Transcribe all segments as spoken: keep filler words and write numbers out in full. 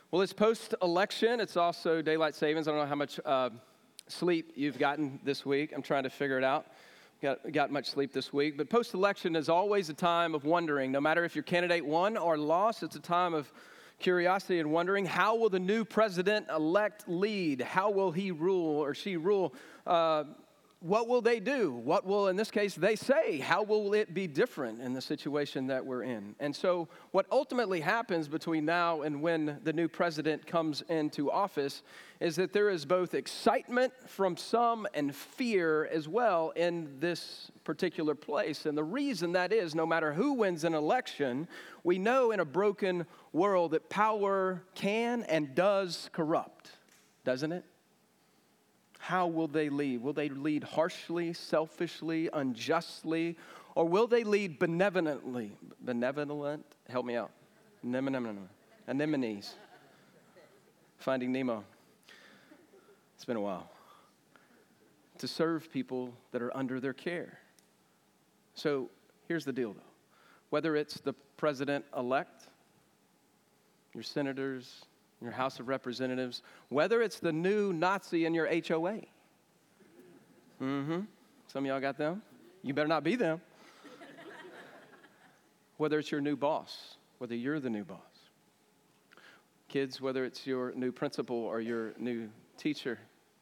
Well, it's post-election. It's also daylight savings. I don't know how much uh, sleep you've gotten this week. I'm trying to figure it out. Got, got much sleep this week. But post-election is always a time of wondering. No matter if your candidate won or lost, it's a time of curiosity and wondering, how will the new president-elect lead? How will he rule or she rule? Uh, what will they do? What will, in this case, they say? How will it be different in the situation that we're in? And so what ultimately happens between now and when the new president comes into office is that there is both excitement from some and fear as well in this particular place. And the reason that is, no matter who wins an election, we know in a broken world that power can and does corrupt, doesn't it? How will they lead? Will they lead harshly, selfishly, unjustly, or will they lead benevolently? Benevolent? Help me out. Anemones. Finding Nemo. It's been a while. To serve people that are under their care. So here's the deal, though. Whether it's the president-elect, your senators, your House of Representatives, whether it's the new Nazi in your H O A. Mm-hmm. Some of y'all got them. You better not be them. Whether it's your new boss, whether you're the new boss. Kids, whether it's your new principal or your new teacher.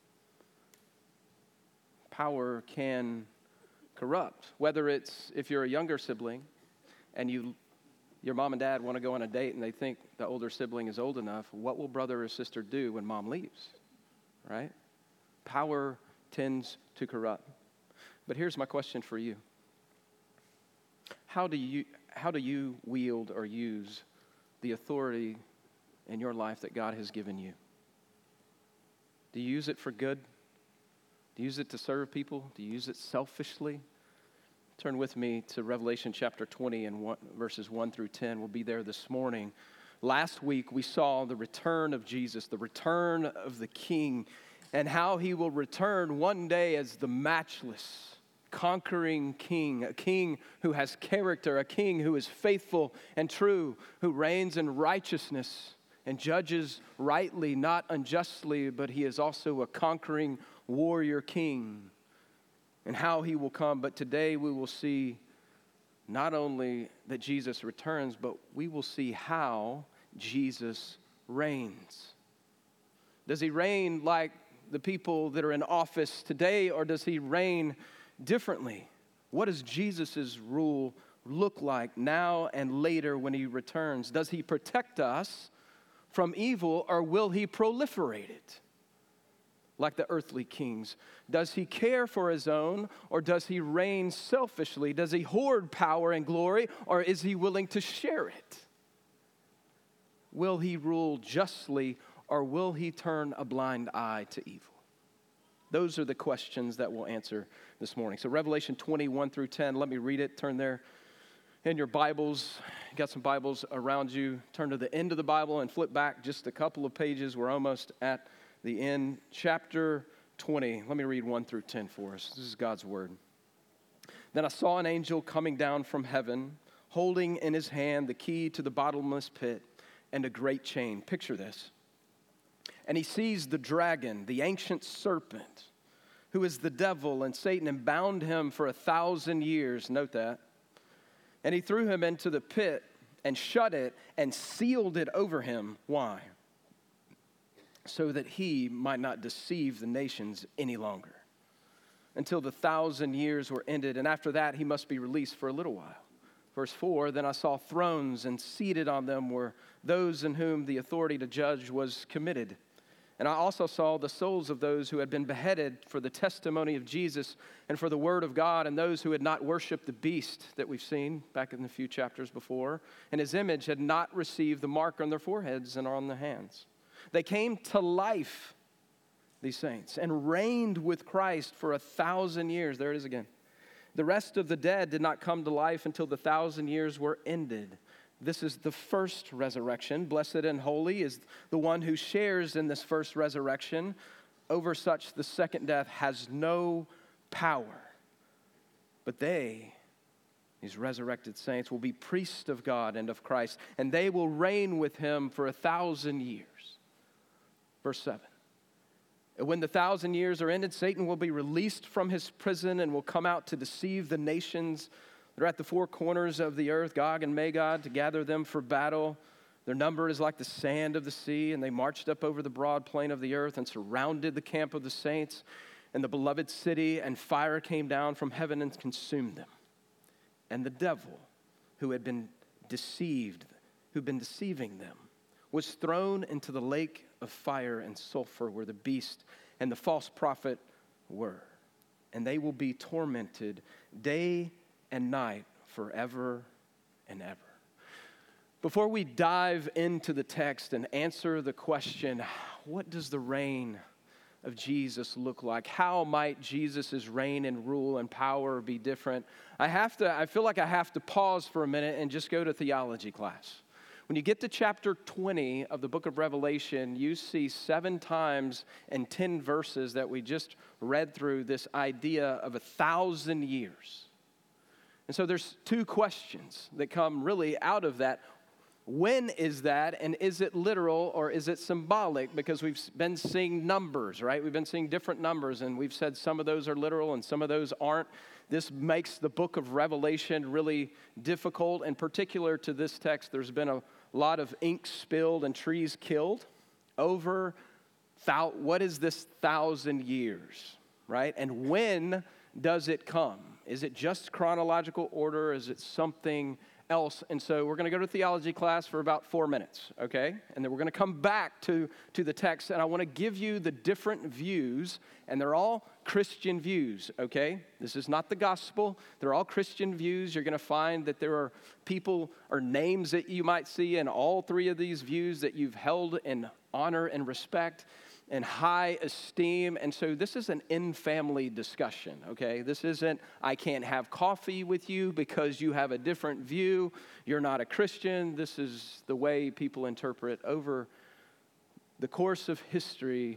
Power can corrupt. Whether it's if you're a younger sibling and you your mom and dad want to go on a date and they think the older sibling is old enough, what will brother or sister do when mom leaves, right? Power tends to corrupt. But here's my question for you. How do you, how do you wield or use the authority in your life that God has given you? Do you use it for good? Do you use it to serve people? Do you use it selfishly? Turn with me to Revelation chapter twenty and one, verses one through ten. We'll be there this morning. Last week we saw the return of Jesus, the return of the King, and how he will return one day as the matchless, conquering King, a King who has character, a King who is faithful and true, who reigns in righteousness and judges rightly, not unjustly, but he is also a conquering warrior King. And how he will come. But today we will see not only that Jesus returns, but we will see how Jesus reigns. Does he reign like the people that are in office today, or does he reign differently? What does Jesus' rule look like now and later when he returns? Does he protect us from evil, or will he proliferate it? Like the earthly kings. Does he care for his own, or does he reign selfishly? Does he hoard power and glory, or is he willing to share it? Will he rule justly, or will he turn a blind eye to evil? Those are the questions that we'll answer this morning. So Revelation twenty-one through ten, let me read it. Turn there in your Bibles. You got some Bibles around you. Turn to the end of the Bible and flip back just a couple of pages. We're almost at the end, chapter twenty. Let me read one through ten for us. This is God's word. Then I saw an angel coming down from heaven, holding in his hand the key to the bottomless pit and a great chain. Picture this. And he seized the dragon, the ancient serpent, who is the devil and Satan, and bound him for a thousand years. Note that. And he threw him into the pit and shut it and sealed it over him. Why? So that he might not deceive the nations any longer until the thousand years were ended. And after that, he must be released for a little while. Verse four, then I saw thrones, and seated on them were those in whom the authority to judge was committed. And I also saw the souls of those who had been beheaded for the testimony of Jesus and for the word of God, and those who had not worshiped the beast that we've seen back in the few chapters before, and his image had not received the mark on their foreheads and on the hands. They came to life, these saints, and reigned with Christ for a thousand years. There it is again. The rest of the dead did not come to life until the thousand years were ended. This is the first resurrection. Blessed and holy is the one who shares in this first resurrection. Over such the second death has no power. But they, these resurrected saints, will be priests of God and of Christ, and they will reign with him for a thousand years. Verse seven. And when the thousand years are ended, Satan will be released from his prison and will come out to deceive the nations that are at the four corners of the earth, Gog and Magog, to gather them for battle. Their number is like the sand of the sea, and they marched up over the broad plain of the earth and surrounded the camp of the saints and the beloved city, and fire came down from heaven and consumed them. And the devil, who had been deceived, who'd been deceiving them, was thrown into the lake of fire and sulfur where the beast and the false prophet were. And they will be tormented day and night forever and ever. Before we dive into the text and answer the question, what does the reign of Jesus look like? How might Jesus' reign and rule and power be different? I have to, I feel like I have to pause for a minute and just go to theology class. When you get to chapter twenty of the book of Revelation, you see seven times in ten verses that we just read through this idea of a thousand years. And so there's two questions that come really out of that. When is that, and is it literal or is it symbolic? Because we've been seeing numbers, right? We've been seeing different numbers, and we've said some of those are literal and some of those aren't. This makes the book of Revelation really difficult. In particular to this text, there's been a lot of ink spilled and trees killed over thou- what is this thousand years, right? And when does it come? Is it just chronological order? Is it something else? And so we're going to go to theology class for about four minutes, okay? And then we're going to come back to, to the text, and I want to give you the different views, and they're all Christian views, okay? This is not the gospel. They're all Christian views. You're going to find that there are people or names that you might see in all three of these views that you've held in honor and respect and high esteem. And so this is an in-family discussion, okay? This isn't, I can't have coffee with you because you have a different view. You're not a Christian. This is the way people interpret over the course of history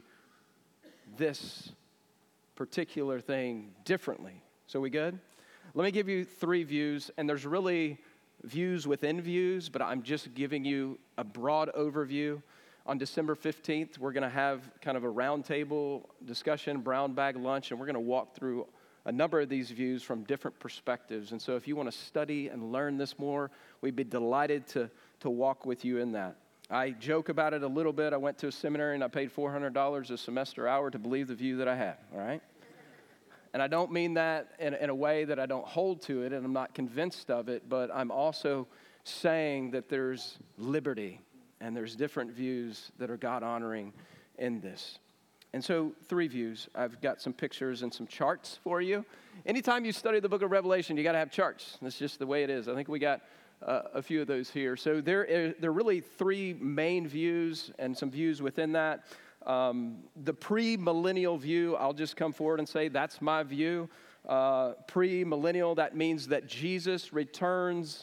this particular thing differently. So we good? Let me give you three views, and there's really views within views, but I'm just giving you a broad overview. On December fifteenth, we're going to have kind of a roundtable discussion, brown bag lunch, and we're going to walk through a number of these views from different perspectives. And so if you want to study and learn this more, we'd be delighted to, to walk with you in that. I joke about it a little bit. I went to a seminary and I paid four hundred dollars a semester hour to believe the view that I had, all right? And I don't mean that in, in a way that I don't hold to it and I'm not convinced of it, but I'm also saying that there's liberty and there's different views that are God-honoring in this. And so three views. I've got some pictures and some charts for you. Anytime you study the book of Revelation, you got to have charts. That's just the way it is. I think we got uh, a few of those here. So there, is, there are really three main views and some views within that. Um, the pre-millennial view, I'll just come forward and say that's my view. Uh, pre-millennial, that means that Jesus returns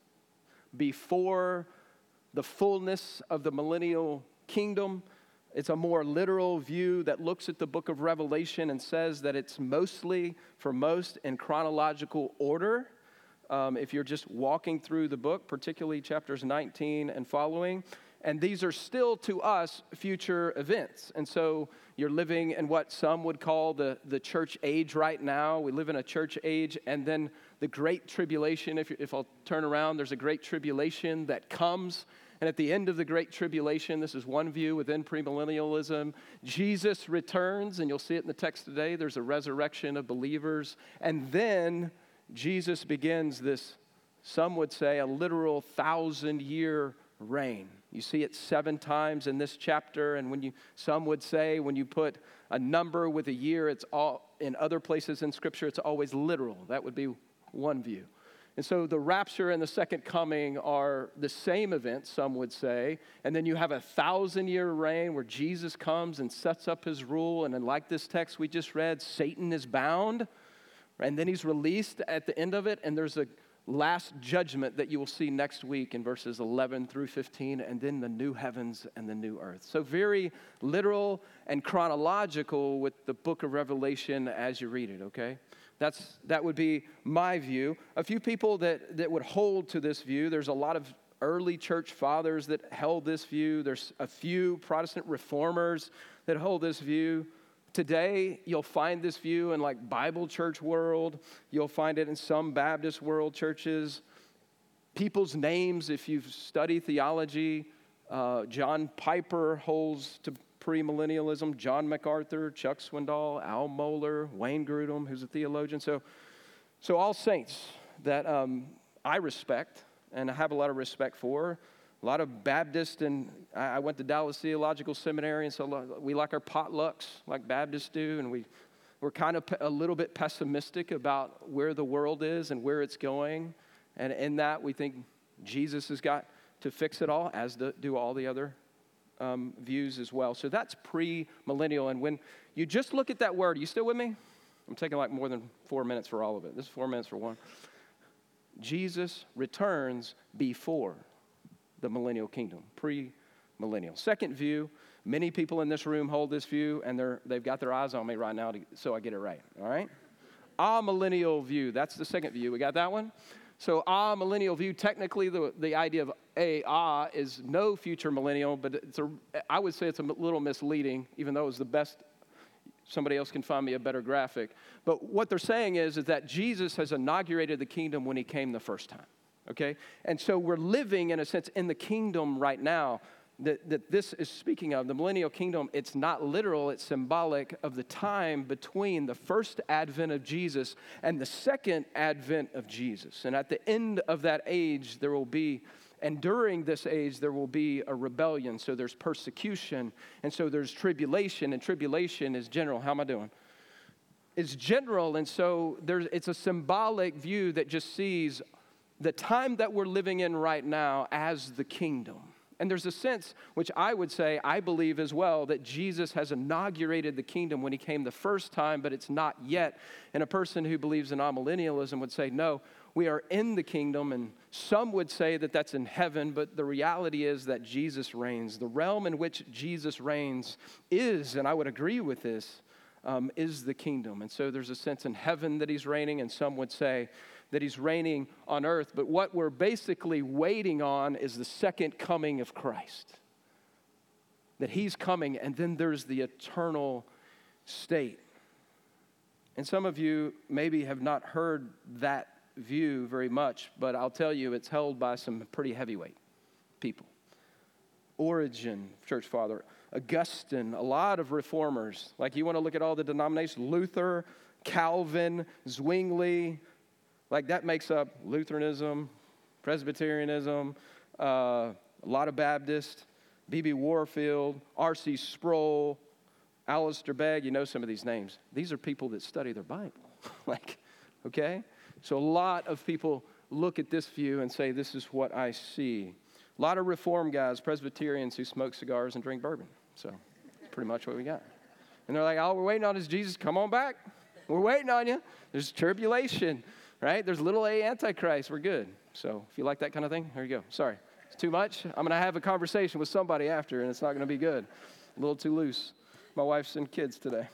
before the fullness of the millennial kingdom. It's a more literal view that looks at the book of Revelation and says that it's mostly, for most, in chronological order. Um, if you're just walking through the book, particularly chapters nineteen and following. And these are still, to us, future events. And so you're living in what some would call the, the church age right now. We live in a church age, and then the Great Tribulation, if, if I'll turn around, there's a Great Tribulation that comes. And at the end of the Great Tribulation, this is one view within premillennialism, Jesus returns, and you'll see it in the text today. There's a resurrection of believers. And then Jesus begins this, some would say, a literal thousand-year reign. You see it seven times in this chapter, and when you, some would say when you put a number with a year, it's all, in other places in Scripture, it's always literal. That would be one view. And so the rapture and the second coming are the same event, some would say. And then you have a thousand-year reign where Jesus comes and sets up his rule. And then like this text we just read, Satan is bound. And then he's released at the end of it. And there's a last judgment that you will see next week in verses eleven through fifteen. And then the new heavens and the new earth. So very literal and chronological with the book of Revelation as you read it, okay? That's, that would be my view. A few people that, that would hold to this view, there's a lot of early church fathers that held this view. There's a few Protestant reformers that hold this view. Today, you'll find this view in like Bible church world. You'll find it in some Baptist world churches. People's names, if you've studied theology, uh, John Piper holds to premillennialism, John MacArthur, Chuck Swindoll, Al Mohler, Wayne Grudem, who's a theologian. So, so all saints that um, I respect and I have a lot of respect for. A lot of Baptists, and I went to Dallas Theological Seminary, and so we like our potlucks like Baptists do, and we, we're kind of a little bit pessimistic about where the world is and where it's going. And in that, we think Jesus has got to fix it all, as do all the other um, views as well. So that's pre-millennial. And when you just look at that word, are you still with me? I'm taking like more than four minutes for all of it. This is four minutes for one. Jesus returns before the millennial kingdom, pre-millennial. Second view, many people in this room hold this view, and they're, they've got their eyes on me right now to, so I get it right, all right? Amillennial view, that's the second view. We got that one? So amillennial view, technically the, the idea of a ah is no future millennial, but it's a, I would say it's a little misleading, even though it was the best. Somebody else can find me a better graphic. But what they're saying is, is that Jesus has inaugurated the kingdom when he came the first time, okay? And so we're living, in a sense, in the kingdom right now that, that this is speaking of. The millennial kingdom, it's not literal, it's symbolic of the time between the first advent of Jesus and the second advent of Jesus. And at the end of that age, there will be, and during this age, there will be a rebellion. So there's persecution, and so there's tribulation, and tribulation is general. How am I doing? It's general, and so there's, it's a symbolic view that just sees the time that we're living in right now as the kingdom. And there's a sense, which I would say, I believe as well, that Jesus has inaugurated the kingdom when he came the first time, but it's not yet. And a person who believes in amillennialism would say, no, we are in the kingdom, and some would say that that's in heaven, but the reality is that Jesus reigns. The realm in which Jesus reigns is, and I would agree with this, um, is the kingdom. And so there's a sense in heaven that he's reigning, and some would say that he's reigning on earth. But what we're basically waiting on is the second coming of Christ. That he's coming, and then there's the eternal state. And some of you maybe have not heard that view very much, but I'll tell you it's held by some pretty heavyweight people. Origen, church father, Augustine, a lot of reformers. Like, you want to look at all the denominations, Luther, Calvin, Zwingli, like that makes up Lutheranism, Presbyterianism, uh, a lot of Baptists, B B Warfield, R C Sproul, Alistair Begg. You know some of these names. These are people that study their Bible. like, okay? So a lot of people look at this view and say, this is what I see. A lot of Reform guys, Presbyterians who smoke cigars and drink bourbon. So that's pretty much what we got. And they're like, all we're waiting on is Jesus. Come on back. We're waiting on you. There's tribulation. Right? There's little a Antichrist. We're good. So if you like that kind of thing, there you go. Sorry. It's too much. I'm going to have a conversation with somebody after, and it's not going to be good. A little too loose. My wife's and kids today.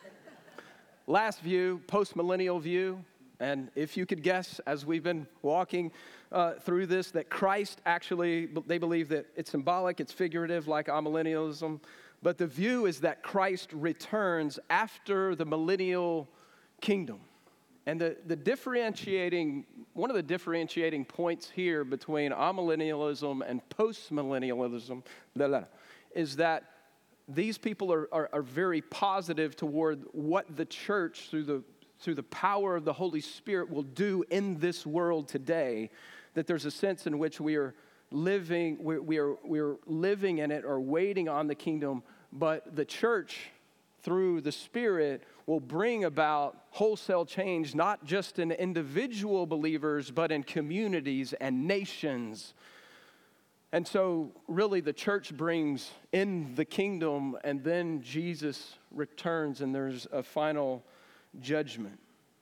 Last view, post-millennial view. And if you could guess, as we've been walking uh, through this, that Christ actually, they believe that it's symbolic, it's figurative, like amillennialism. But the view is that Christ returns after the millennial kingdom. And the, the differentiating, one of the differentiating points here between amillennialism and postmillennialism blah, blah, is that these people are, are, are very positive toward what the church, through the, through the power of the Holy Spirit, will do in this world today. That there's a sense in which we are living, we, we are, we are living in it or waiting on the kingdom, but the church, through the Spirit, will bring about wholesale change, not just in individual believers, but in communities and nations. And so, really, the church brings in the kingdom, and then Jesus returns, and there's a final judgment.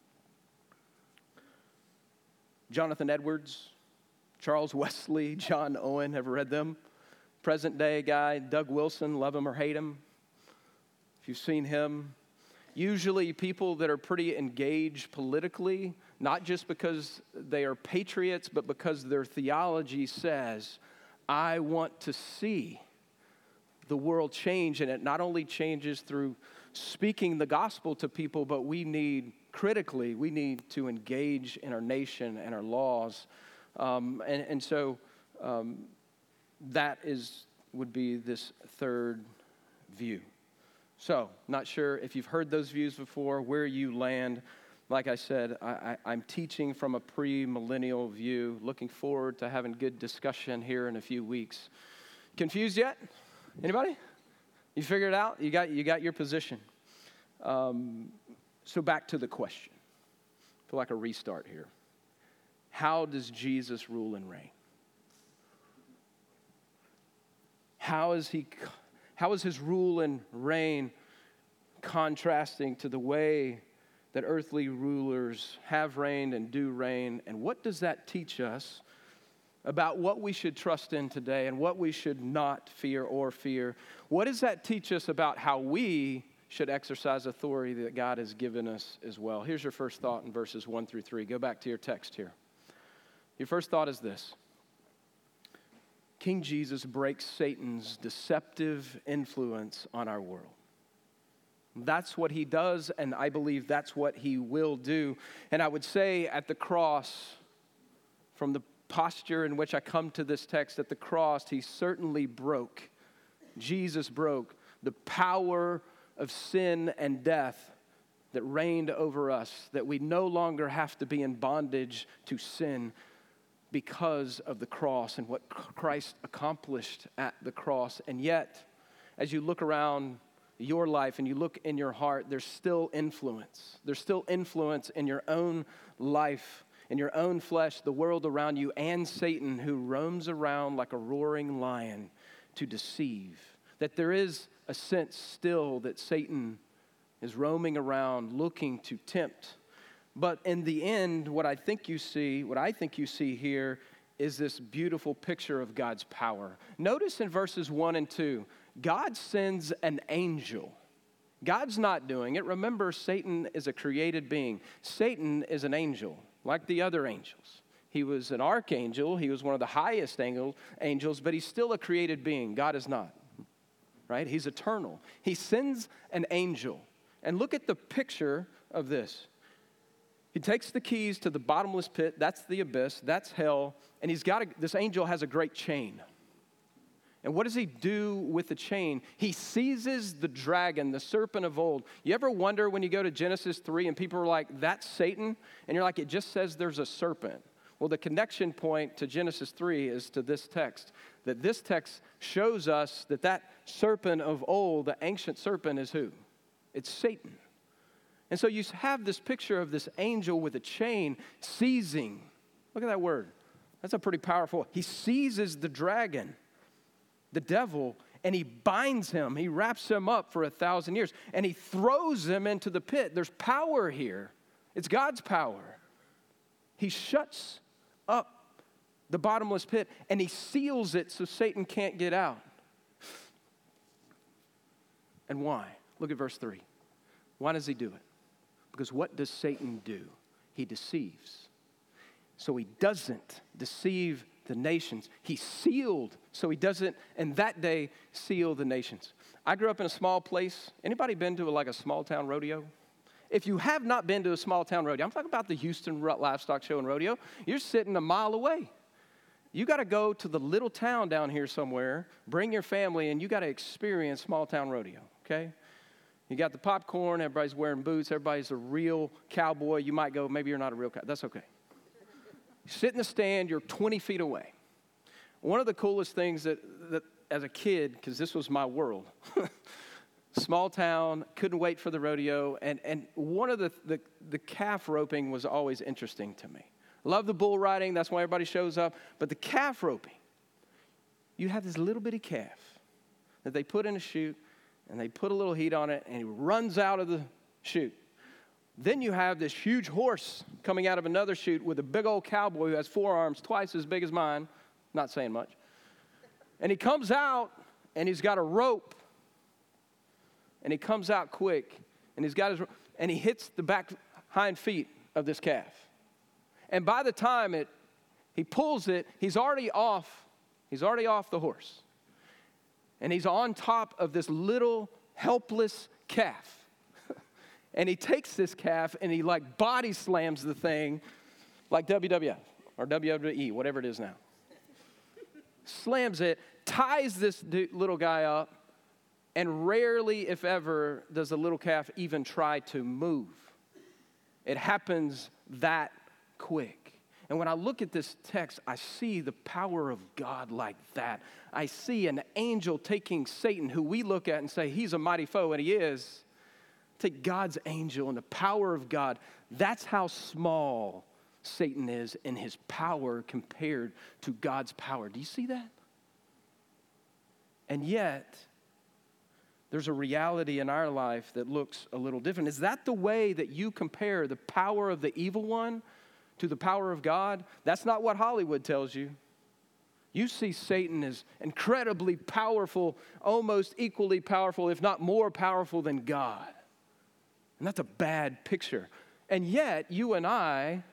Jonathan Edwards, Charles Wesley, John Owen, ever read them? Present day guy, Doug Wilson, love him or hate him. If you've seen him, usually people that are pretty engaged politically, not just because they are patriots, but because their theology says, I want to see the world change. And it not only changes through speaking the gospel to people, but we need, critically, we need to engage in our nation and our laws. Um, and, and so um, that is would be this third view. So, not sure if you've heard those views before, where you land. Like I said, I, I, I'm teaching from a pre-millennial view, looking forward to having good discussion here in a few weeks. Confused yet? Anybody? You figured it out? You got, you got your position. Um, so back to the question. I feel like a restart here. How does Jesus rule and reign? How is he, how is his rule and reign contrasting to the way that earthly rulers have reigned and do reign? And what does that teach us about what we should trust in today and what we should not fear or fear? What does that teach us about how we should exercise authority that God has given us as well? Here's your first thought in verses one through three. Go back to your text here. Your first thought is this. King Jesus breaks Satan's deceptive influence on our world. That's what he does, and I believe that's what he will do. And I would say at the cross, from the posture in which I come to this text, at the cross, he certainly broke, Jesus broke the power of sin and death that reigned over us, that we no longer have to be in bondage to sin, because of the cross and what Christ accomplished at the cross. And yet, as you look around your life and you look in your heart, there's still influence. There's still influence in your own life, in your own flesh, the world around you, and Satan, who roams around like a roaring lion to deceive. That there is a sense still that Satan is roaming around looking to tempt. But in the end, what I think you see, what I think you see here is this beautiful picture of God's power. Notice in verses one and two, God sends an angel. God's not doing it. Remember, Satan is a created being. Satan is an angel, like the other angels. He was an archangel. He was one of the highest angels, but he's still a created being. God is not, right? He's eternal. He sends an angel. And look at the picture of this. He takes the keys to the bottomless pit. That's the abyss. That's hell. And he's got a, this angel has a great chain. And what does he do with the chain? He seizes the dragon, the serpent of old. You ever wonder when you go to Genesis three and people are like, that's Satan? And you're like, it just says there's a serpent. Well, the connection point to Genesis three is to this text. That this text shows us that that serpent of old, the ancient serpent, is who? It's Satan. And so you have this picture of this angel with a chain seizing. Look at that word. That's a pretty powerful. He seizes the dragon, the devil, and he binds him. He wraps him up for a thousand years. And he throws him into the pit. There's power here. It's God's power. He shuts up the bottomless pit and he seals it so Satan can't get out. And why? Look at verse three. Why does he do it? Because what does Satan do? He deceives. So he doesn't deceive the nations. He sealed, so he doesn't, in that day, seal the nations. I grew up in a small place. Anybody been to a, like a small town rodeo? If you have not been to a small town rodeo, I'm talking about the Houston Livestock Show and Rodeo, you're sitting a mile away. You got to go to the little town down here somewhere, bring your family, and you got to experience small town rodeo, okay? You got the popcorn, everybody's wearing boots, everybody's a real cowboy. You might go, maybe you're not a real cowboy. That's okay. You sit in the stand, you're twenty feet away. One of the coolest things that, that as a kid, because this was my world, small town, couldn't wait for the rodeo, and, and one of the, the, the calf roping was always interesting to me. Love the bull riding, that's why everybody shows up, but the calf roping, you have this little bitty calf that they put in a chute, and they put a little heat on it, and he runs out of the chute. Then you have this huge horse coming out of another chute with a big old cowboy who has four arms twice as big as mine, not saying much. And he comes out, and he's got a rope, and he comes out quick, and he's got his, and he hits the back hind feet of this calf. And by the time it, he pulls it, he's already off, he's already off the horse. And he's on top of this little helpless calf. And he takes this calf and he like body slams the thing like W W F or W W E, whatever it is now. Slams it, ties this d- little guy up, and rarely, if ever, does the little calf even try to move. It happens that quick. And when I look at this text, I see the power of God like that. I see an angel taking Satan, who we look at and say, he's a mighty foe, and he is. Take God's angel and the power of God. That's how small Satan is in his power compared to God's power. Do you see that? And yet, there's a reality in our life that looks a little different. Is that the way that you compare the power of the evil one to the power of God? That's not what Hollywood tells you. You see Satan as incredibly powerful, almost equally powerful, if not more powerful than God. And that's a bad picture. And yet, you and I,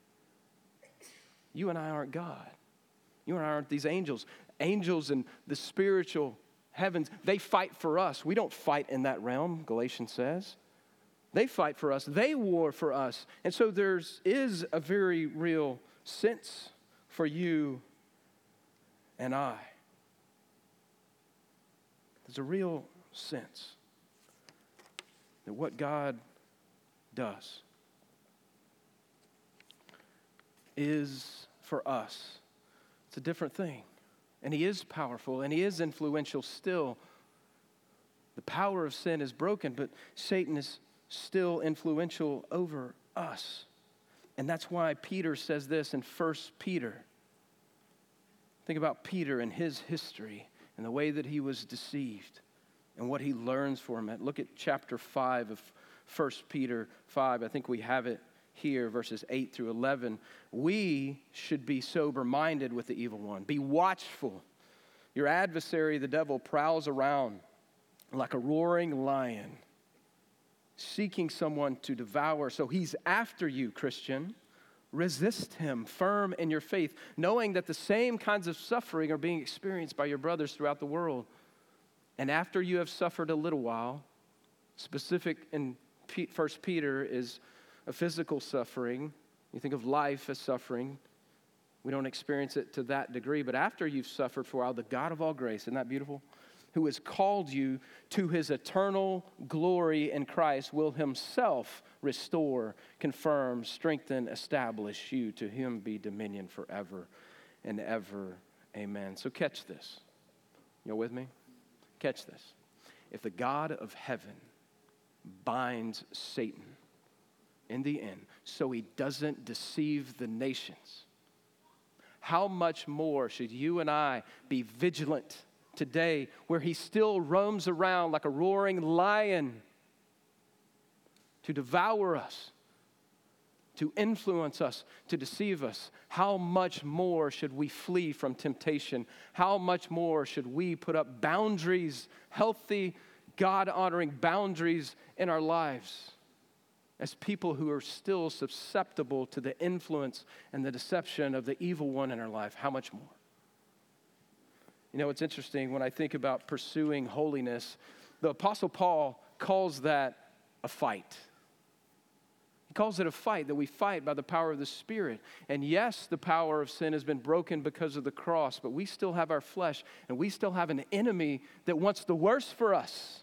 you and I aren't God. You and I aren't these angels. Angels in the spiritual heavens, they fight for us. We don't fight in that realm, Galatians says. They fight for us. They war for us. And so there is a very real sense for you and I. There's a real sense that what God does is for us. It's a different thing. And he is powerful and he is influential still. The power of sin is broken, but Satan is still influential over us. And that's why Peter says this in First Peter. Think about Peter and his history and the way that he was deceived and what he learns from it. Look at chapter five of First Peter five. I think we have it here, verses eight through eleven. We should be sober-minded with the evil one. Be watchful. Your adversary, the devil, prowls around like a roaring lion, seeking someone to devour. So he's after you, Christian. Resist him, firm in your faith, knowing that the same kinds of suffering are being experienced by your brothers throughout the world. And after you have suffered a little while, specific in First Peter is a physical suffering. You think of life as suffering. We don't experience it to that degree. But after you've suffered for a while, the God of all grace, isn't that beautiful? Who has called you to his eternal glory in Christ will himself restore, confirm, strengthen, establish you. To him be dominion forever and ever. Amen. So catch this. You with me? Catch this. If the God of heaven binds Satan in the end so he doesn't deceive the nations, how much more should you and I be vigilant today where he still roams around like a roaring lion to devour us, to influence us, to deceive us? How much more should we flee from temptation? How much more should we put up boundaries, healthy, God-honoring boundaries in our lives as people who are still susceptible to the influence and the deception of the evil one in our life? How much more? You know, it's interesting when I think about pursuing holiness, the Apostle Paul calls that a fight. He calls it a fight, that we fight by the power of the Spirit. And yes, the power of sin has been broken because of the cross, but we still have our flesh, and we still have an enemy that wants the worst for us.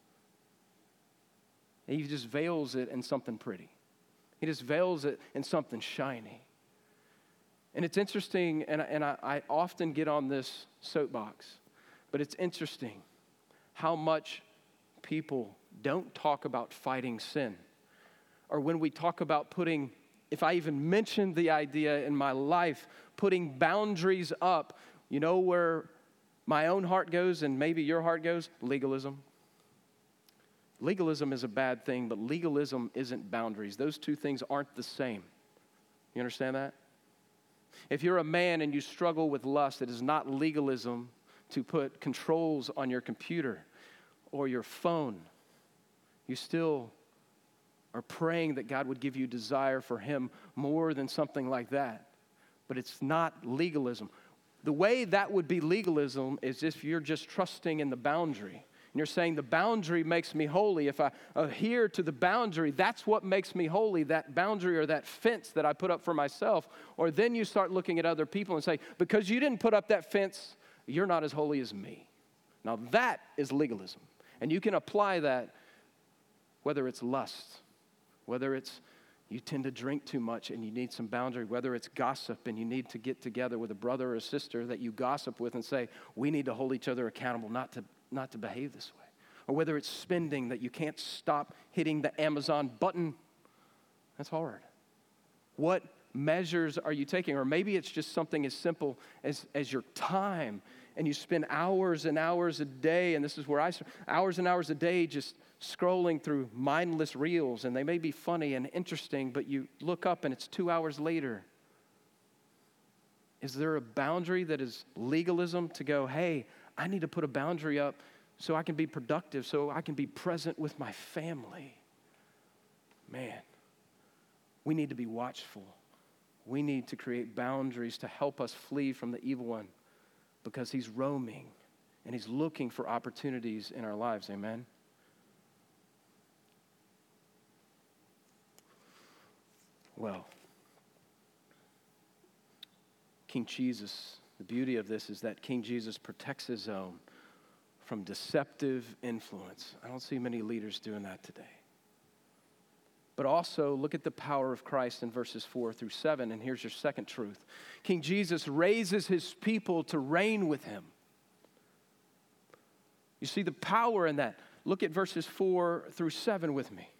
And he just veils it in something pretty. He just veils it in something shiny. And it's interesting, and, and I, I often get on this soapbox, but it's interesting how much people don't talk about fighting sin. Or when we talk about putting, if I even mention the idea in my life, putting boundaries up, you know where my own heart goes and maybe your heart goes? Legalism. Legalism is a bad thing, but legalism isn't boundaries. Those two things aren't the same. You understand that? If you're a man and you struggle with lust, it is not legalism to put controls on your computer or your phone. You still or praying that God would give you desire for him more than something like that. But it's not legalism. The way that would be legalism is if you're just trusting in the boundary. And you're saying the boundary makes me holy. If I adhere to the boundary, that's what makes me holy, that boundary or that fence that I put up for myself. Or then you start looking at other people and say, because you didn't put up that fence, you're not as holy as me. Now that is legalism. And you can apply that whether it's lust, whether it's you tend to drink too much and you need some boundary, whether it's gossip and you need to get together with a brother or a sister that you gossip with and say, we need to hold each other accountable not to, not to behave this way. Or whether it's spending that you can't stop hitting the Amazon button. That's hard. What measures are you taking? Or maybe it's just something as simple as, as your time, and you spend hours and hours a day, and this is where I start, hours and hours a day just scrolling through mindless reels, and they may be funny and interesting, but you look up and it's two hours later. Is there a boundary that is legalism to go, hey, I need to put a boundary up so I can be productive, so I can be present with my family? Man, we need to be watchful. We need to create boundaries to help us flee from the evil one, because he's roaming and he's looking for opportunities in our lives. Amen. Well, King Jesus, the beauty of this is that King Jesus protects his own from deceptive influence. I don't see many leaders doing that today. But also, look at the power of Christ in verses four through seven, and here's your second truth. King Jesus raises his people to reign with him. You see the power in that. Look at verses four through seven with me.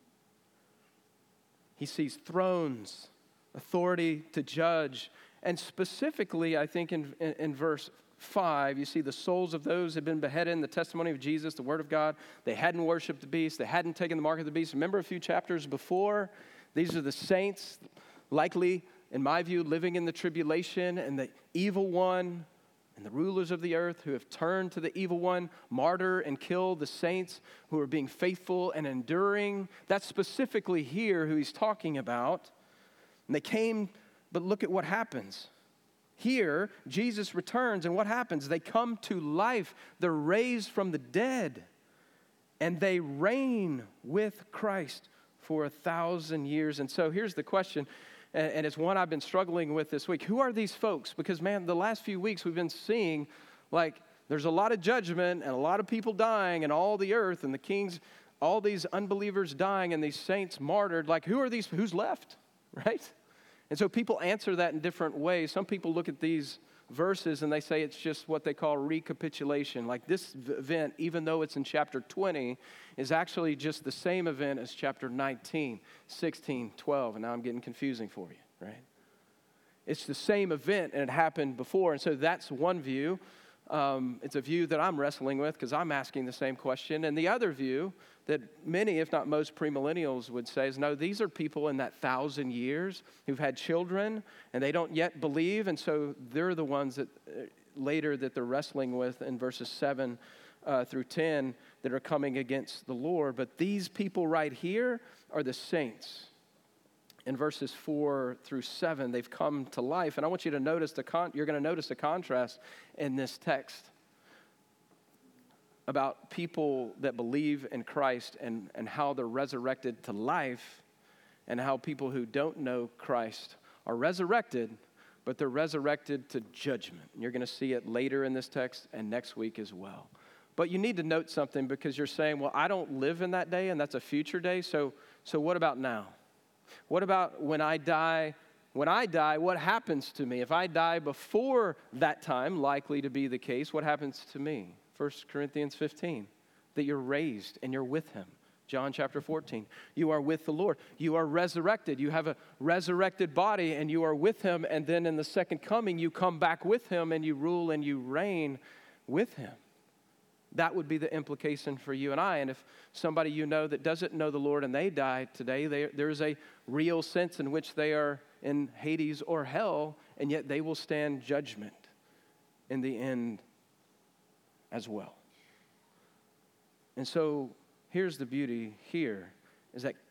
He sees thrones, authority to judge, and specifically, I think in, in, in verse five, you see the souls of those who had been beheaded in the testimony of Jesus, the word of God. They hadn't worshiped the beast. They hadn't taken the mark of the beast. Remember a few chapters before? These are the saints, likely, in my view, living in the tribulation, and the evil one and the rulers of the earth who have turned to the evil one, martyr and kill the saints who are being faithful and enduring. That's specifically here who he's talking about. And they came, but look at what happens. Here, Jesus returns, and what happens? They come to life. They're raised from the dead, and they reign with Christ for a thousand years. And so here's the question, and it's one I've been struggling with this week. Who are these folks? Because, man, the last few weeks we've been seeing, like, there's a lot of judgment and a lot of people dying and all the earth and the kings, all these unbelievers dying and these saints martyred. Like, who are these? Who's left, right? And so people answer that in different ways. Some people look at these verses and they say it's just what they call recapitulation. Like this event, even though it's in chapter twenty, is actually just the same event as chapter nineteen, sixteen, twelve. And now I'm getting confusing for you, right? It's the same event and it happened before. And so that's one view. Um, it's a view that I'm wrestling with because I'm asking the same question. And the other view that many, if not most premillennials would say is, no, these are people in that thousand years who've had children and they don't yet believe. And so they're the ones that uh, later that they're wrestling with in verses seven uh, through ten that are coming against the Lord. But these people right here are the saints. In verses four through seven, they've come to life. And I want you to notice, the con- you're going to notice a contrast in this text about people that believe in Christ and, and how they're resurrected to life, and how people who don't know Christ are resurrected, but they're resurrected to judgment. And you're going to see it later in this text and next week as well. But you need to note something, because you're saying, well, I don't live in that day, and that's a future day, so so what about now? What about when I die? When I die, what happens to me? If I die before that time, likely to be the case, what happens to me? First Corinthians fifteen, that you're raised and you're with him. John chapter fourteen, you are with the Lord. You are resurrected. You have a resurrected body and you are with him. And then in the second coming, you come back with him and you rule and you reign with him. That would be the implication for you and I. And if somebody you know that doesn't know the Lord and they die today, they, there's a real sense in which they are in Hades or hell, and yet they will stand judgment in the end as well. And so here's the beauty here, is that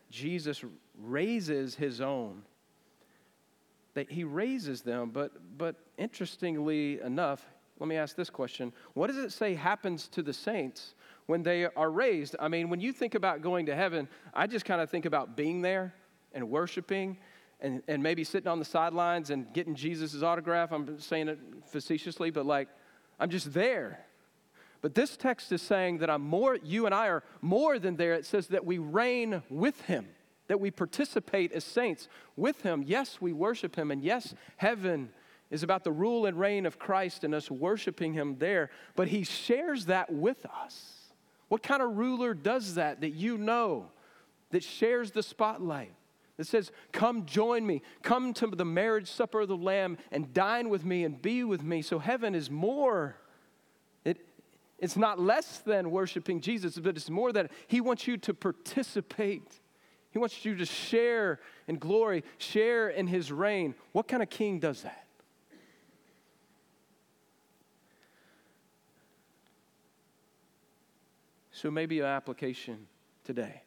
Jesus raises his own. That he raises them, but but interestingly enough, let me ask this question. What does it say happens to the saints when they are raised? I mean, when you think about going to heaven, I just kind of think about being there and worshiping and, and maybe sitting on the sidelines and getting Jesus' autograph. I'm saying it facetiously, but like, I'm just there. But this text is saying that I'm more, you and I are more than there. It says that we reign with him, that we participate as saints with him. Yes, we worship him, and yes, heaven is about the rule and reign of Christ and us worshiping him there, but he shares that with us. What kind of ruler does that, that you know, that shares the spotlight, that says, come join me, come to the marriage supper of the Lamb and dine with me and be with me? So heaven is more. It, it's not less than worshiping Jesus, but it's more that he wants you to participate. He wants you to share in glory, share in his reign. What kind of king does that? So maybe an application today.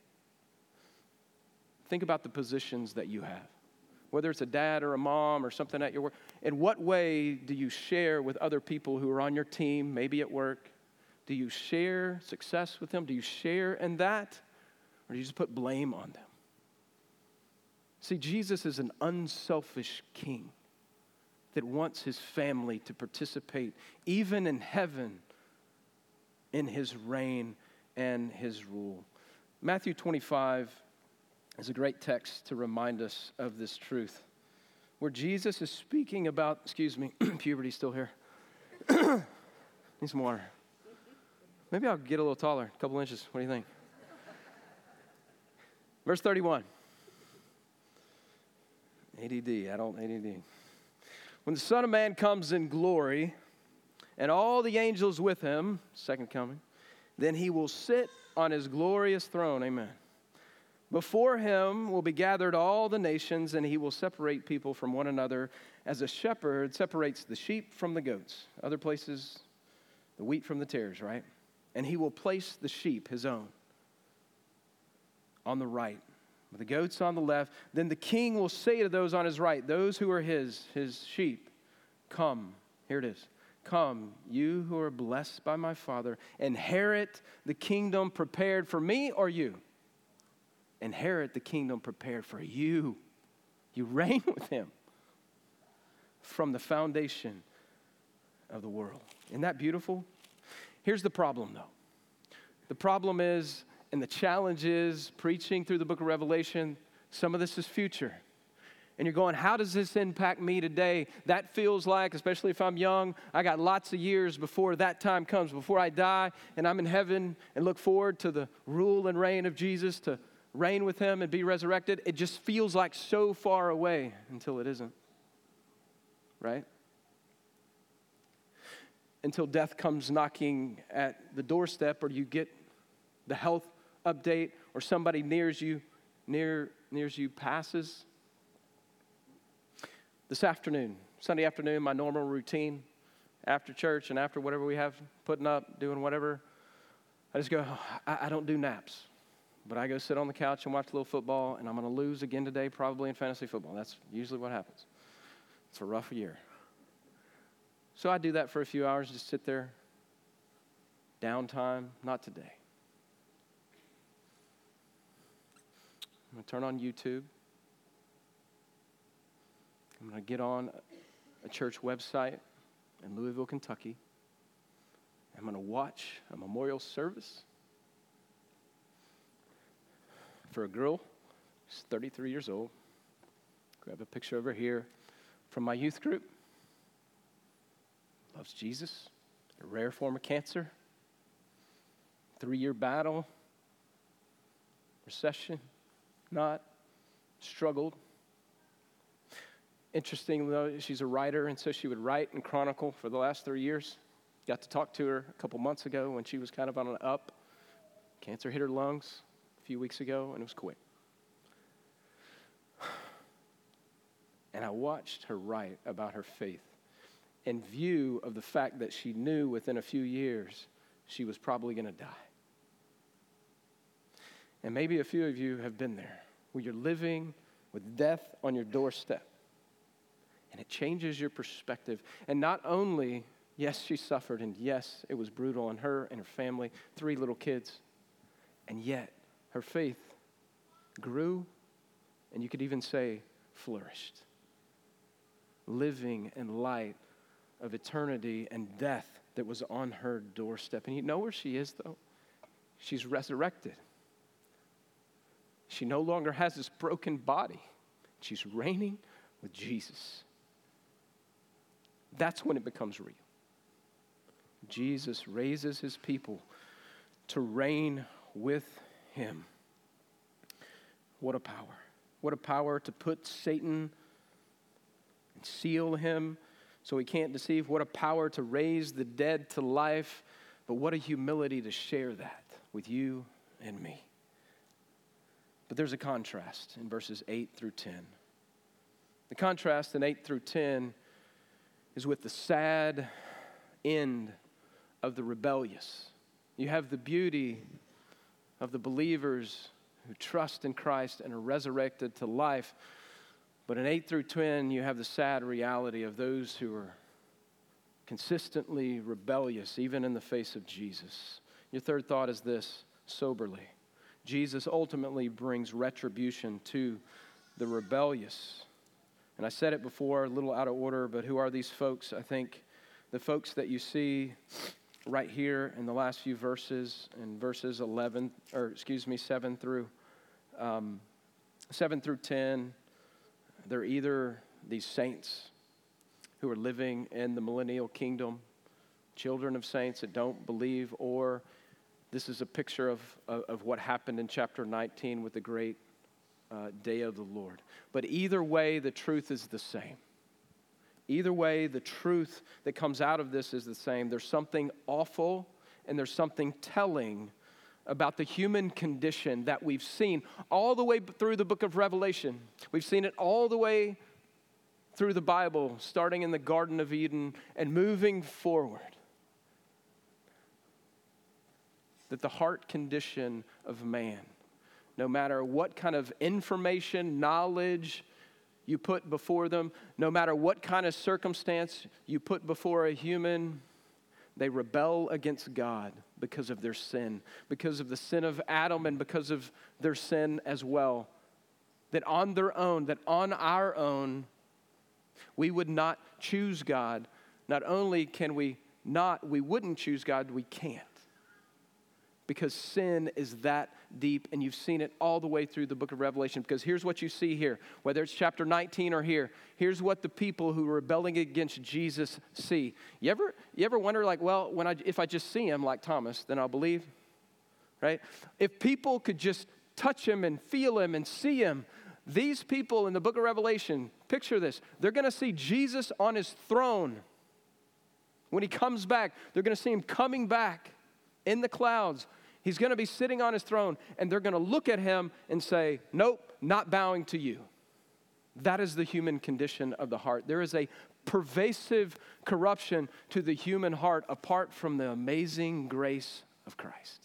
Think about the positions that you have, whether it's a dad or a mom or something at your work. In what way do you share with other people who are on your team, maybe at work? Do you share success with them? Do you share in that? Or do you just put blame on them? See, Jesus is an unselfish king that wants his family to participate, even in heaven, in his reign and his rule. Matthew twenty-five is a great text to remind us of this truth, where Jesus is speaking about, excuse me, puberty's still here. Need some water. Maybe I'll get a little taller, a couple inches. What do you think? Verse thirty-one. A D D, adult A D D. When the Son of Man comes in glory, and all the angels with him, second coming, then he will sit on his glorious throne. Amen. Before him will be gathered all the nations, and he will separate people from one another as a shepherd separates the sheep from the goats. Other places, the wheat from the tares, right? And he will place the sheep, his own, on the right, with the goats on the left. Then the king will say to those on his right, those who are his, his sheep, come, here it is. Come, you who are blessed by my Father, inherit the kingdom prepared for me or you. Inherit the kingdom prepared for you. You reign with him from the foundation of the world. Isn't that beautiful? Here's the problem, though. The problem is, and the challenge is, preaching through the book of Revelation, some of this is future. And you're going, how does this impact me today? That feels like, especially if I'm young, I got lots of years before that time comes, before I die, and I'm in heaven and look forward to the rule and reign of Jesus, to reign with him and be resurrected. It just feels like so far away until it isn't, right? Until death comes knocking at the doorstep, or you get the health update, or somebody nears you, near nears you passes. This afternoon, Sunday afternoon, my normal routine, after church and after whatever we have putting up, doing whatever, I just go, I, I don't do naps. But I go sit on the couch and watch a little football, and I'm going to lose again today, probably in fantasy football. That's usually what happens. It's a rough year. So I do that for a few hours, just sit there, downtime. Not today. I'm going to turn on YouTube. I'm going to get on a church website in Louisville, Kentucky. I'm going to watch a memorial service for a girl who's thirty-three years old. Grab a picture over here from my youth group. Loves Jesus, a rare form of cancer, three-year battle, recession, not, struggled. Interesting, though, she's a writer, and so she would write and chronicle for the last three years. Got to talk to her a couple months ago when she was kind of on an up. Cancer hit her lungs a few weeks ago, and it was quick. And I watched her write about her faith in view of the fact that she knew within a few years she was probably going to die. And maybe a few of you have been there, where you're living with death on your doorstep. And it changes your perspective. And not only, yes, she suffered, and yes, it was brutal on her and her family, three little kids, and yet her faith grew, and you could even say flourished, living in light of eternity and death that was on her doorstep. And you know where she is, though? She's resurrected. She no longer has this broken body. She's reigning with Jesus. That's when it becomes real. Jesus raises his people to reign with him. What a power. What a power to put Satan and seal him so he can't deceive. What a power to raise the dead to life. But what a humility to share that with you and me. But there's a contrast in verses eight through ten. The contrast in eight through ten is with the sad end of the rebellious. You have the beauty of the believers who trust in Christ and are resurrected to life. But in eight through ten, you have the sad reality of those who are consistently rebellious, even in the face of Jesus. Your third thought is this, soberly. Jesus ultimately brings retribution to the rebellious. And I said it before, a little out of order, but who are these folks? I think the folks that you see right here in the last few verses, in verses eleven, or excuse me, seven through um, seven through ten, they're either these saints who are living in the millennial kingdom, children of saints that don't believe, or this is a picture of, of, of what happened in chapter nineteen with the great uh, day of the Lord. But either way, the truth is the same. Either way, the truth that comes out of this is the same. There's something awful and there's something telling about the human condition that we've seen all the way through the book of Revelation. We've seen it all the way through the Bible, starting in the Garden of Eden and moving forward. That the heart condition of man, no matter what kind of information, knowledge you put before them, no matter what kind of circumstance you put before a human, they rebel against God because of their sin, because of the sin of Adam and because of their sin as well. That on their own, that on our own, we would not choose God. Not only can we not, we wouldn't choose God, we can't. Because sin is that deep, and you've seen it all the way through the book of Revelation. Because here's what you see here, whether it's chapter nineteen or here. Here's what the people who are rebelling against Jesus see. You ever, you ever wonder, like, well, when I, if I just see him like Thomas, then I'll believe, right? If people could just touch him and feel him and see him, these people in the book of Revelation, picture this, they're going to see Jesus on his throne. When he comes back, they're going to see him coming back in the clouds. He's going to be sitting on his throne, and they're going to look at him and say, nope, not bowing to you. That is the human condition of the heart. There is a pervasive corruption to the human heart apart from the amazing grace of Christ.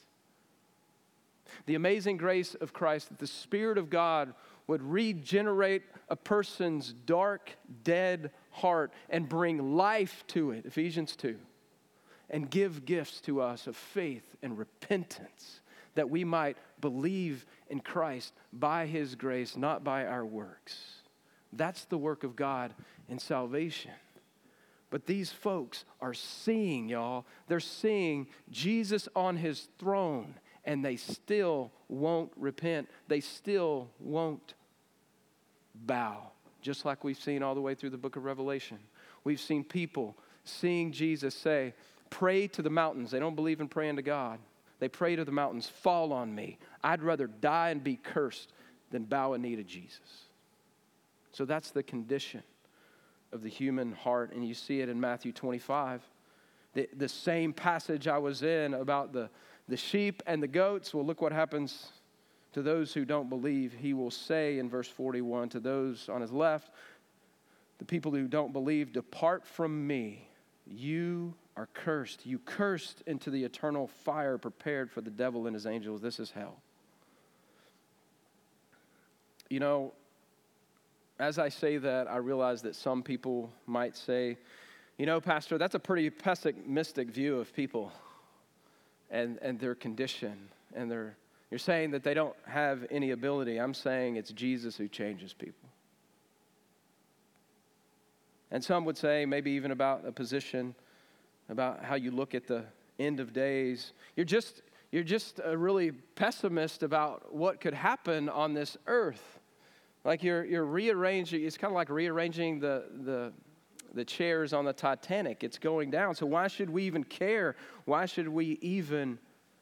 The amazing grace of Christ, that the Spirit of God would regenerate a person's dark, dead heart and bring life to it, Ephesians two. And give gifts to us of faith and repentance, that we might believe in Christ by his grace, not by our works. That's the work of God in salvation. But these folks are seeing, y'all, they're seeing Jesus on his throne, and they still won't repent. They still won't bow, just like we've seen all the way through the book of Revelation. We've seen people seeing Jesus say, pray to the mountains. They don't believe in praying to God. They pray to the mountains, fall on me. I'd rather die and be cursed than bow a knee to Jesus. So that's the condition of the human heart, and you see it in Matthew twenty-five. The, the same passage I was in about the, the sheep and the goats. Well, look what happens to those who don't believe. He will say in verse forty-one to those on his left, the people who don't believe, depart from me, you are cursed. You cursed into the eternal fire prepared for the devil and his angels. This is hell. you know, as I say that, I realize that some people might say, you know, Pastor, that's a pretty pessimistic view of people and, and their condition. And their, you're saying that they don't have any ability. I'm saying it's Jesus who changes people. And some would say, maybe even about a position, about how you look at the end of days. You're just, you're just a really pessimist about what could happen on this earth. Like you're you're rearranging, it's kind of like rearranging the, the, the chairs on the Titanic. It's going down. So why should we even care? Why should we even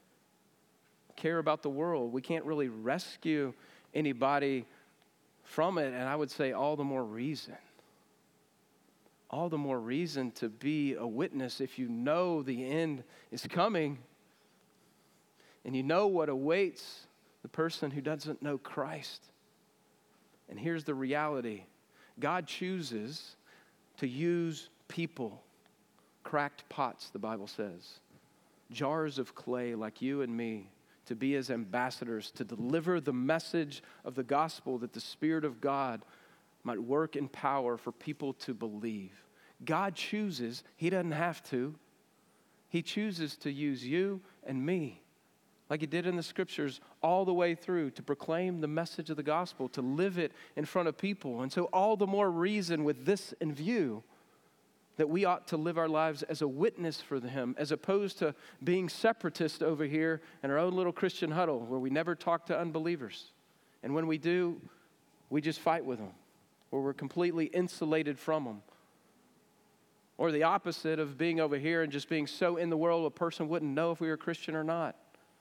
care about the world? We can't really rescue anybody from it. And I would say all the more reason. All the more reason to be a witness if you know the end is coming and you know what awaits the person who doesn't know Christ. And here's the reality. God chooses to use people, cracked pots, the Bible says, jars of clay like you and me, to be his ambassadors, to deliver the message of the gospel that the Spirit of God might work in power for people to believe. God chooses, he doesn't have to. He chooses to use you and me, like he did in the scriptures, all the way through to proclaim the message of the gospel, to live it in front of people. And so all the more reason with this in view that we ought to live our lives as a witness for him, as opposed to being separatist over here in our own little Christian huddle where we never talk to unbelievers. And when we do, we just fight with them, or we're completely insulated from them. Or the opposite of being over here and just being so in the world a person wouldn't know if we were Christian or not,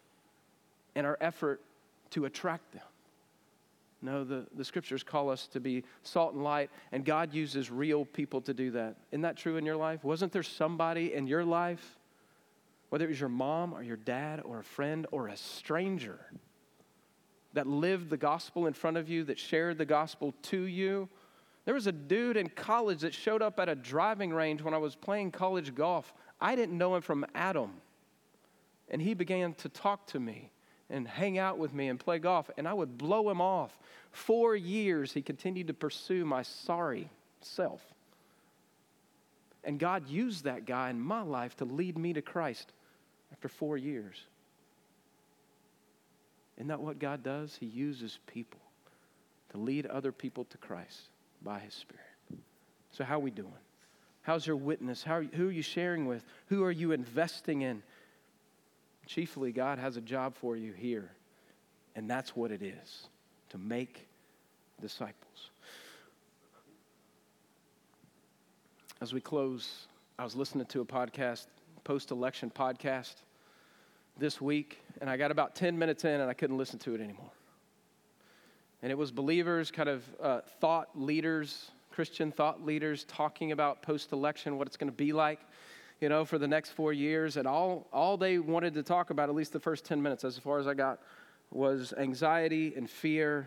in our effort to attract them. No, the, the scriptures call us to be salt and light, and God uses real people to do that. Isn't that true in your life? Wasn't there somebody in your life, whether it was your mom or your dad or a friend or a stranger, that lived the gospel in front of you, that shared the gospel to you? There was a dude in college that showed up at a driving range when I was playing college golf. I didn't know him from Adam, and he began to talk to me and hang out with me and play golf, and I would blow him off. Four years, he continued to pursue my sorry self. And God used that guy in my life to lead me to Christ after four years. Isn't that what God does? He uses people to lead other people to Christ by his Spirit. So how are we doing? How's your witness? How are you, who are you sharing with? Who are you investing in? Chiefly, God has a job for you here, and that's what it is, to make disciples. As we close, I was listening to a podcast, post-election podcast, this week, and I got about ten minutes in, and I couldn't listen to it anymore. And it was believers, kind of uh, thought leaders, Christian thought leaders, talking about post-election, what it's going to be like, you know, for the next four years. And all, all they wanted to talk about, at least the first ten minutes, as far as I got, was anxiety and fear,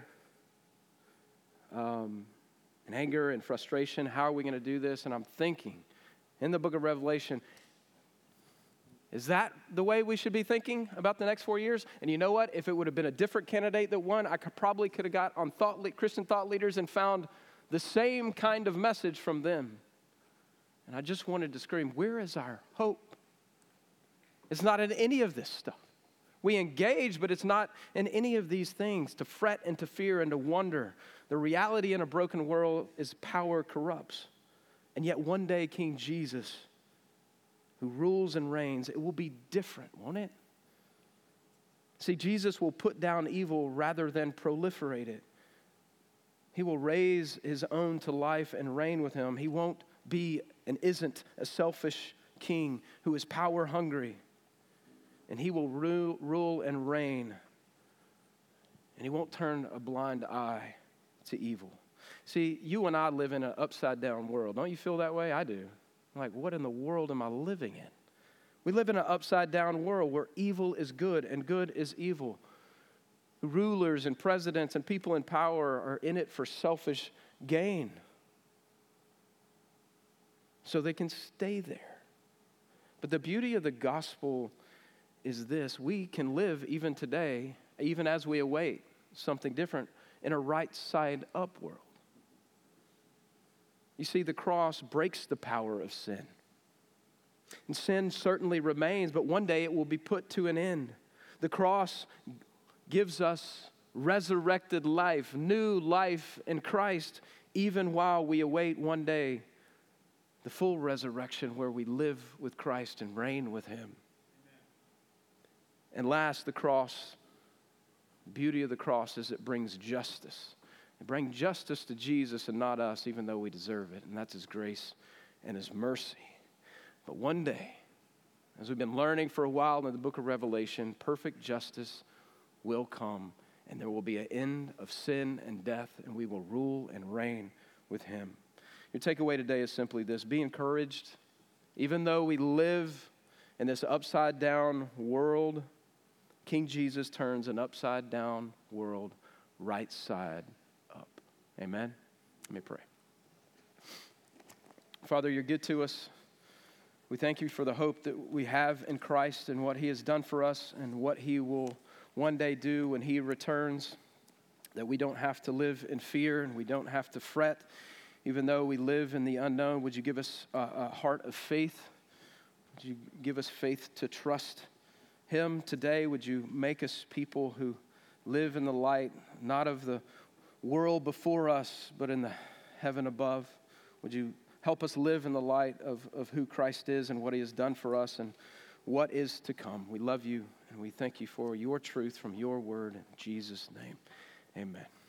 um, and anger and frustration. How are we going to do this? And I'm thinking, in the book of Revelation, is that the way we should be thinking about the next four years? And you know what? If it would have been a different candidate that won, I could probably could have got on thought le- Christian thought leaders and found the same kind of message from them. And I just wanted to scream, where is our hope? It's not in any of this stuff. We engage, but it's not in any of these things, to fret and to fear and to wonder. The reality in a broken world is power corrupts. And yet one day King Jesus, who rules and reigns, it will be different, won't it? See, Jesus will put down evil rather than proliferate it. He will raise his own to life and reign with him. He won't be and isn't a selfish king who is power hungry. And he will rule, rule and reign. And he won't turn a blind eye to evil. See, you and I live in an upside down world. Don't you feel that way? I do. I'm like, what in the world am I living in? We live in an upside down world where evil is good and good is evil. Rulers and presidents and people in power are in it for selfish gain, so they can stay there. But the beauty of the gospel is this: we can live even today, even as we await something different, in a right side up world. You see, the cross breaks the power of sin. And sin certainly remains, but one day it will be put to an end. The cross gives us resurrected life, new life in Christ, even while we await one day the full resurrection where we live with Christ and reign with Him. Amen. And last, the cross, the beauty of the cross is it brings justice. It brings justice to Jesus and not us, even though we deserve it. And that's His grace and His mercy. But one day, as we've been learning for a while in the book of Revelation, perfect justice will come, and there will be an end of sin and death, and we will rule and reign with Him. Your takeaway today is simply this: be encouraged. Even though we live in this upside-down world, King Jesus turns an upside-down world right side up. Amen? Let me pray. Father, you're good to us. We thank you for the hope that we have in Christ and what He has done for us and what He will one day do when He returns, that we don't have to live in fear and we don't have to fret, even though we live in the unknown. Would you give us a, a heart of faith? Would you give us faith to trust Him today? Would you make us people who live in the light, not of the world before us, but in the heaven above? Would you help us live in the light of, of who Christ is and what He has done for us and what is to come? We love you and we thank you for your truth from your word. In Jesus' name, amen.